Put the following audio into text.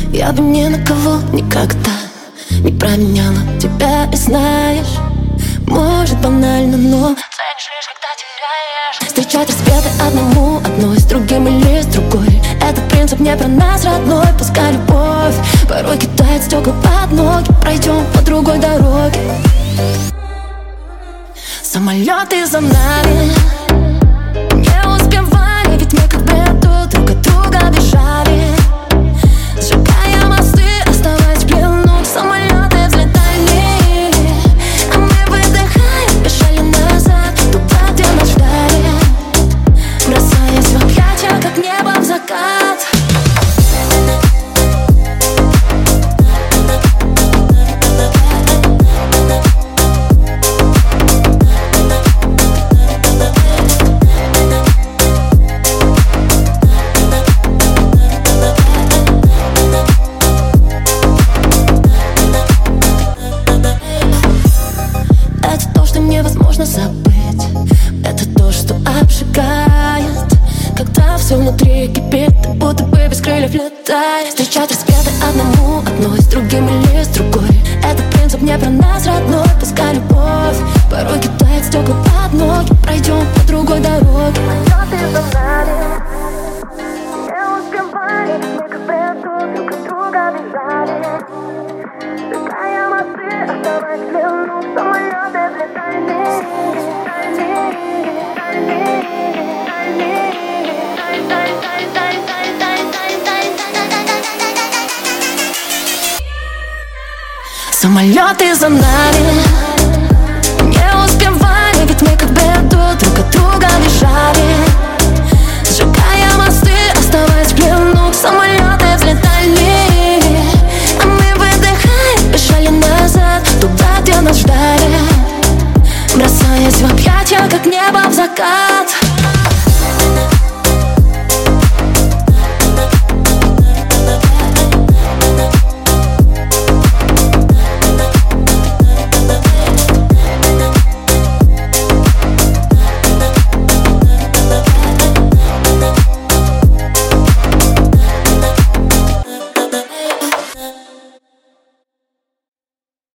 Я бы ни на кого никогда не променяла тебя, и знаешь, может банально, но ценишь лишь, когда теряешь. Встречать рассветы одному, одной с другим или с другой. Этот принцип не про нас, родной. Пускай любовь порой кидает стекла под ноги. Пройдем по другой дороге. Самолеты за нами не успевали, ведь мы как бы друг от друга бежали. Сжигая мосты, оставаясь в плену. Самолеты взлетали, а мы выдыхаем, бежали назад, туда, где нас ждали, бросаясь в объятия, как небо в закат. Невозможно забыть. Это то, что обжигает, когда все внутри кипит, ты будто бы без крыльев летает. Встречать рассветы одному, одной с другим или с другой. Этот принцип не про нас, родной. Пускай любовь порой кидает стекла под ноги. Пройдем по другой дороге. Самолеты за нами не успевали, мы как бы друг от друга бежали. Сжигая мосты, оставаясь в плену. Самолеты взлетали. Самолеты за нами.